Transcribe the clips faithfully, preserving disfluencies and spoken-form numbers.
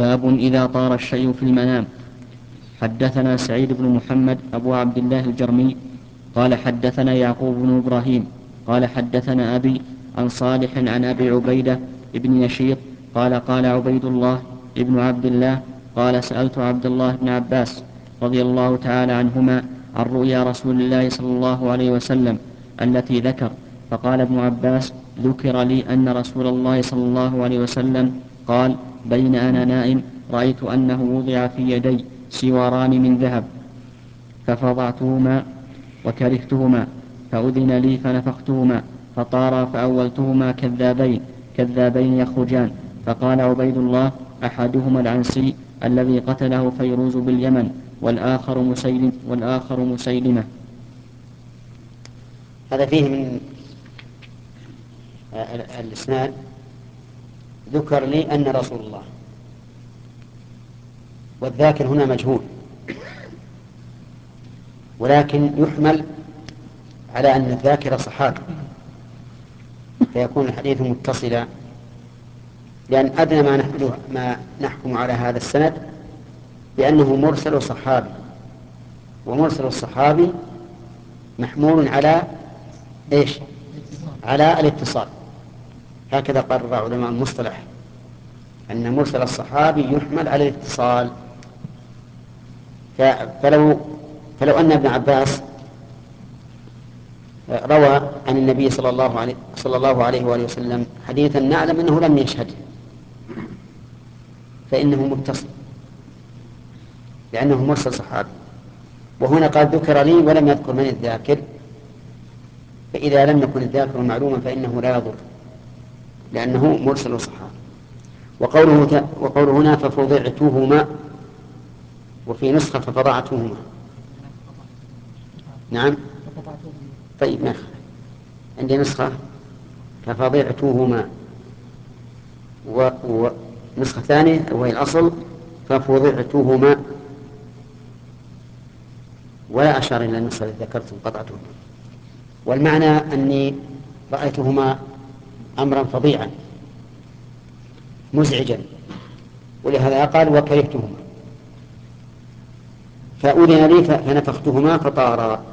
باب إذا طار الشيء في المنام. حدثنا سعيد بن محمد أبو عبد الله الجرمي قال حدثنا يعقوب بن إبراهيم قال حدثنا أبي عن صالح عن أبي عبيدة ابن يشيط قال قال عبيد الله ابن عبد الله قال سألت عبد الله بن عباس رضي الله تعالى عنهما عن رؤيا رسول الله صلى الله عليه وسلم التي ذكر، فقال ابن عباس: ذكر لي أن رسول الله صلى الله عليه وسلم قال: بين أنا نائم رأيت أنه وضع في يدي سواران من ذهب ففضعتهما وكرهتهما، فأذن لي فنفختهما فطارا فأولتهما كذابين كذابين يخرجان. فقال عبيد الله: أحدهما العنسي الذي قتله فيروز باليمن، والآخر مسيلم والآخر مسيلمة. هذا فيه من الإسناد ذكر لي أن رسول الله، والذاكر هنا مجهول، ولكن يحمل على أن الذاكر صحابي فيكون الحديث متصلا، لأن أدنى ما نحكم, ما نحكم على هذا السند بأنه مرسل صحابي، ومرسل الصحابي محمول على إيش؟ على الاتصال. هكذا قرر علماء المصطلح أن مرسل الصحابي يحمل على الاتصال. فلو, فلو أن ابن عباس روى عن النبي صلى الله عليه, صلى الله عليه وآله وسلم حديثا نعلم أنه لم يشهد، فإنه متصل لأنه مرسل صحابي. وهنا قال ذكر لي ولم يذكر من الذاكر، فإذا لم يكن الذاكر معلوما فإنه لا يضر لأنه مرسل صحابي. وقوله, وقوله هنا ففضعتهما، وفي نسخة ففضعتهما. نعم. طيب ما عندي نسخة ففضعتهما، ونسخة ثانية وهي الأصل ففضعتهما، ولا أشار إلى النسخة التي ذكرتم قطعتهما. والمعنى أني رأيتهما أمرا فظيعا مزعجا، ولهذا قال وكرهتهما، فأذن لي فنفختهما فطارا.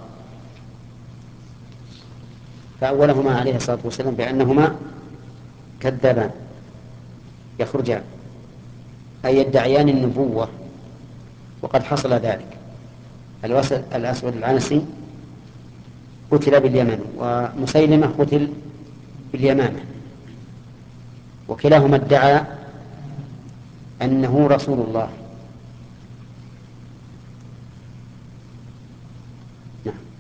فأولهما عليه الصلاة والسلام بأنهما كذبان يخرجان، أي يدعيان النبوة، وقد حصل ذلك. الأسود العنسي قتل باليمن، ومسيلمة قتل باليمامة، وكلاهما ادعى أنه رسول الله. نعم.